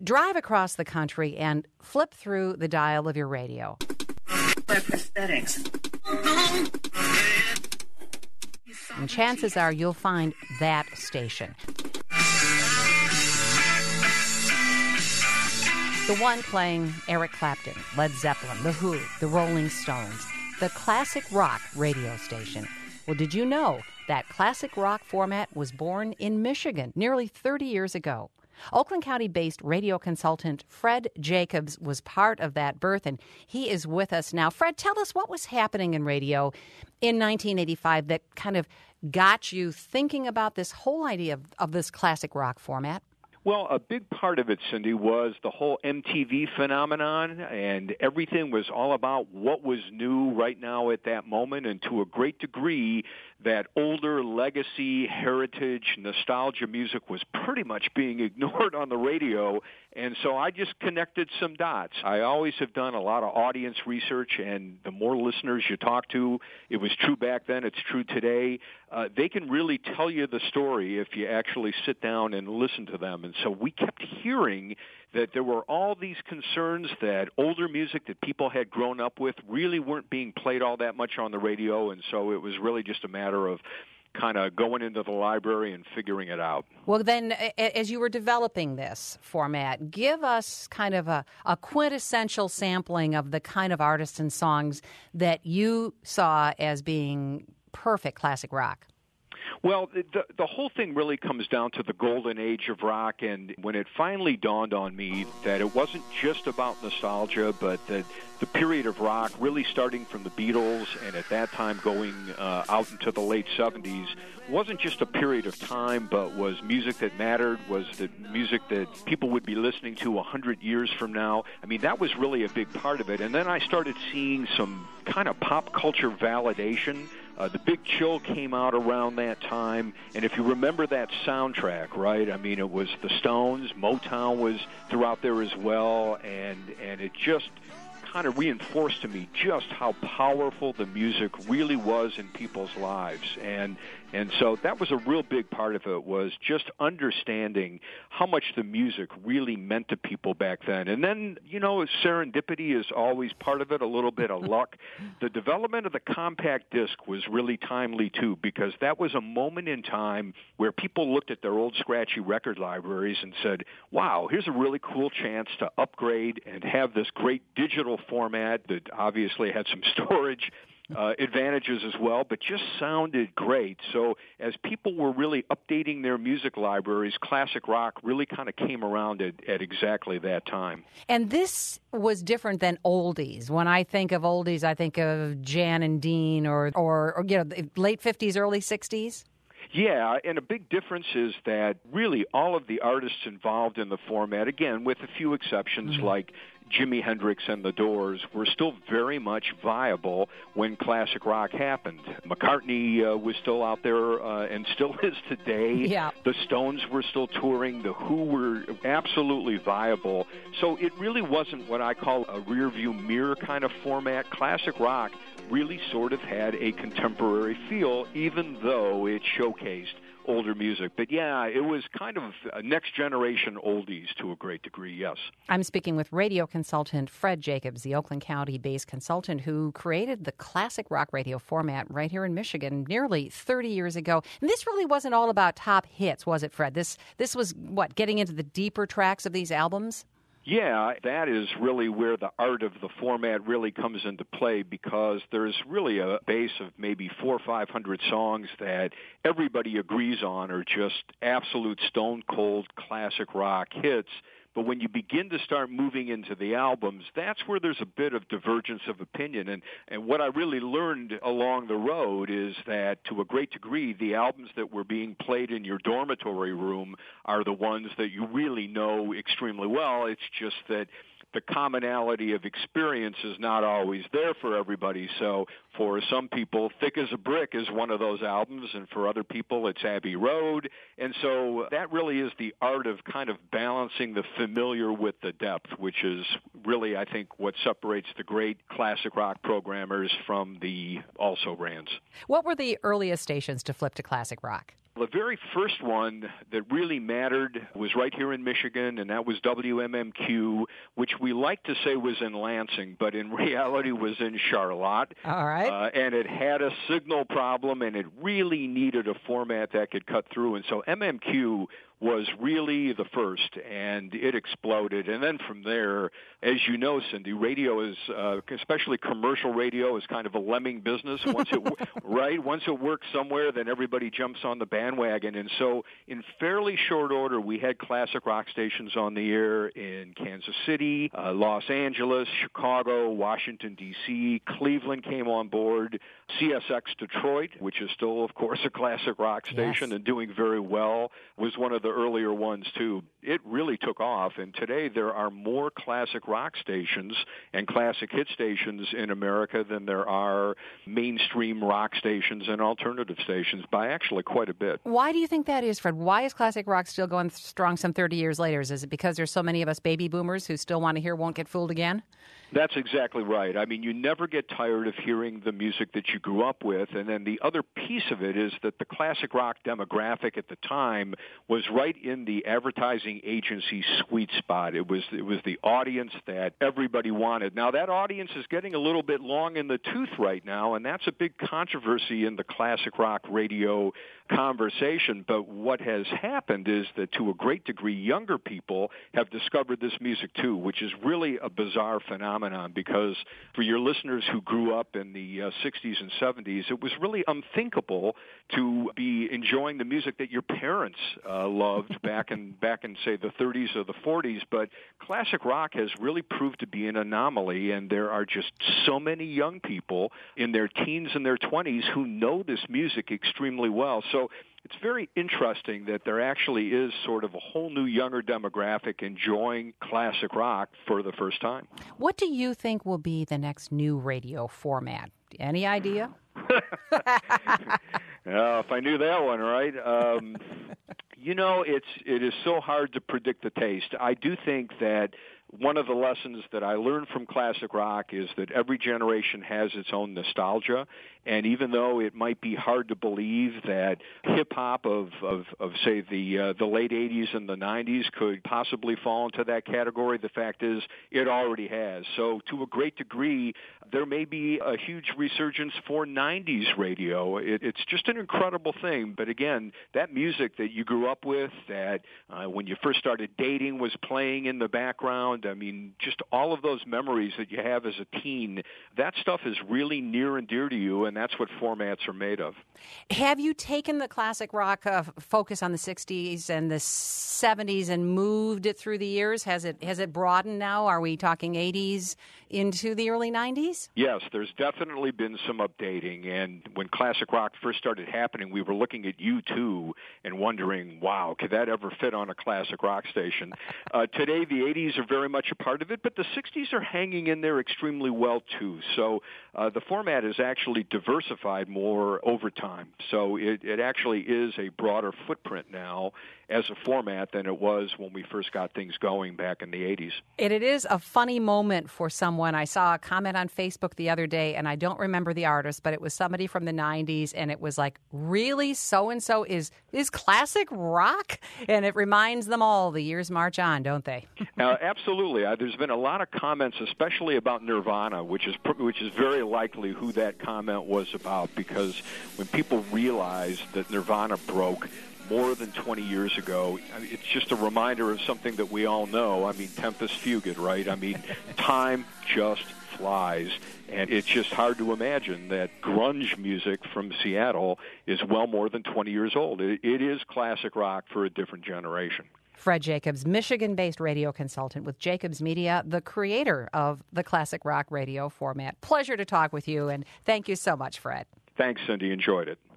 drive across the country and flip through the dial of your radio. Prosthetics. And chances are you'll find that station. The one playing Eric Clapton, Led Zeppelin, The Who, The Rolling Stones, the classic rock radio station. Well, did you know that classic rock format was born in Michigan nearly 30 years ago? Oakland County-based radio consultant Fred Jacobs was part of that birth, and he is with us now. Fred, tell us what was happening in radio in 1985 that kind of got you thinking about this whole idea of this classic rock format. Well, a big part of it, Cindy, was the whole MTV phenomenon, and everything was all about what was new right now at that moment, and to a great degree, that older legacy, heritage, nostalgia music was pretty much being ignored on the radio, and so I just connected some dots. I always have done a lot of audience research, and the more listeners you talk to, it was true back then, it's true today, they can really tell you the story if you actually sit down and listen to them. And so we kept hearing that there were all these concerns that older music that people had grown up with really weren't being played all that much on the radio, and so it was really just a matter of kind of going into the library and figuring it out. Well, then, as you were developing this format, give us kind of a quintessential sampling of the kind of artists and songs that you saw as being perfect classic rock. Well, the whole thing really comes down to the golden age of rock, and when it finally dawned on me that it wasn't just about nostalgia, but that the period of rock really starting from the Beatles and at that time going out into the late 70s wasn't just a period of time, but was music that mattered, was the music that people would be listening to 100 years from now. I mean, that was really a big part of it. And then I started seeing some kind of pop culture validation. The Big Chill came out around that time, and if you remember that soundtrack, right, I mean, it was the Stones, Motown was throughout there as well, and it just kind of reinforced to me just how powerful the music really was in people's lives. And so that was a real big part of it, was just understanding how much the music really meant to people back then. And then, you know, serendipity is always part of it, a little bit of luck. The development of the compact disc was really timely, too, because that was a moment in time where people looked at their old scratchy record libraries and said, wow, here's a really cool chance to upgrade and have this great digital format that obviously had some storage advantages as well, but just sounded great. So as people were really updating their music libraries, classic rock really kind of came around at exactly that time. And this was different than oldies. When I think of oldies, I think of Jan and Dean or you know, the late 50s, early 60s. Yeah, and a big difference is that really all of the artists involved in the format, again, with a few exceptions like Jimi Hendrix and the Doors, were still very much viable when classic rock happened. McCartney was still out there and still is today. Yeah. The Stones were still touring. The Who were absolutely viable. So it really wasn't what I call a rearview mirror kind of format. Classic rock really sort of had a contemporary feel, even though it showcased older music. But yeah, it was kind of a next generation oldies to a great degree, yes. I'm speaking with radio consultant Fred Jacobs, the Oakland County-based consultant who created the classic rock radio format right here in Michigan nearly 30 years ago. And this really wasn't all about top hits, was it, Fred? This was, what, getting into the deeper tracks of these albums? Yeah, that is really where the art of the format really comes into play, because there's really a base of maybe 400 or 500 songs that everybody agrees on are just absolute stone-cold classic rock hits. But when you begin to start moving into the albums, that's where there's a bit of divergence of opinion. And what I really learned along the road is that, to a great degree, the albums that were being played in your dormitory room are the ones that you really know extremely well. It's just that the commonality of experience is not always there for everybody. So for some people, Thick as a Brick is one of those albums, and for other people, it's Abbey Road. And so that really is the art of kind of balancing the familiar with the depth, which is really, I think, what separates the great classic rock programmers from the also-rans. What were the earliest stations to flip to classic rock? The very first one that really mattered was right here in Michigan, and that was WMMQ, which we like to say was in Lansing, but in reality was in Charlotte. All right. And it had a signal problem, and it really needed a format that could cut through. And so MMQ was really the first, and it exploded. And then from there, as you know, Cindy, radio is, especially commercial radio, is kind of a lemming business. Once it works somewhere, then everybody jumps on the bandwagon. And so in fairly short order, we had classic rock stations on the air in Kansas City, Los Angeles, Chicago, Washington, D.C., Cleveland came on board, CSX Detroit, which is still, of course, a classic rock station and doing very well, was one of the earlier ones, too. It really took off, and today there are more classic rock stations and classic hit stations in America than there are mainstream rock stations and alternative stations by actually quite a bit. Why do you think that is, Fred? Why is classic rock still going strong some 30 years later? Is it because there's so many of us baby boomers who still want to hear Won't Get Fooled Again? That's exactly right. I mean, you never get tired of hearing the music that you grew up with, and then the other piece of it is that the classic rock demographic at the time was right in the advertising agency sweet spot. It was the audience that everybody wanted. Now, that audience is getting a little bit long in the tooth right now, and that's a big controversy in the classic rock radio conversation. But what has happened is that to a great degree, younger people have discovered this music too, which is really a bizarre phenomenon because for your listeners who grew up in the 60s and 70s, it was really unthinkable to be enjoying the music that your parents loved back in, say, the 30s or the 40s. But classic rock has really proved to be an anomaly, and there are just so many young people in their teens and their 20s who know this music extremely well. So it's very interesting that there actually is sort of a whole new younger demographic enjoying classic rock for the first time. What do you think will be the next new radio format? Any idea? If I knew that one, right? It is so hard to predict the taste. I do think that one of the lessons that I learned from classic rock is that every generation has its own nostalgia, and even though it might be hard to believe that hip-hop of say, the late 80s and the 90s could possibly fall into that category, the fact is it already has. So to a great degree, there may be a huge resurgence for 90s radio. It's just an incredible thing. But again, that music that you grew up with, that when you first started dating was playing in the background, I mean, just all of those memories that you have as a teen, that stuff is really near and dear to you, and that's what formats are made of. Have you taken the classic rock focus on the 60s and the 70s and moved it through the years? Has it broadened now? Are we talking 80s into the early 90s? Yes, there's definitely been some updating, and when classic rock first started happening, we were looking at U2 and wondering, wow, could that ever fit on a classic rock station? Today, the 80s are very much a part of it, but the 60s are hanging in there extremely well, too. So the format is actually diversified more over time. So it actually is a broader footprint now as a format than it was when we first got things going back in the 80s. And it is a funny moment for someone. I saw a comment on Facebook the other day, and I don't remember the artist, but it was somebody from the 90s, and it was like, really? So-and-so is classic rock? And it reminds them all the years march on, don't they? Absolutely. There's been a lot of comments, especially about Nirvana, which is very likely who that comment was about, because when people realize that Nirvana broke more than 20 years ago, it's just a reminder of something that we all know. I mean, Tempus Fugit, right? I mean, time just flies, and it's just hard to imagine that grunge music from Seattle is well more than 20 years old. It is classic rock for a different generation. Fred Jacobs, Michigan-based radio consultant with Jacobs Media, the creator of the classic rock radio format. Pleasure to talk with you, and thank you so much, Fred. Thanks, Cindy. Enjoyed it.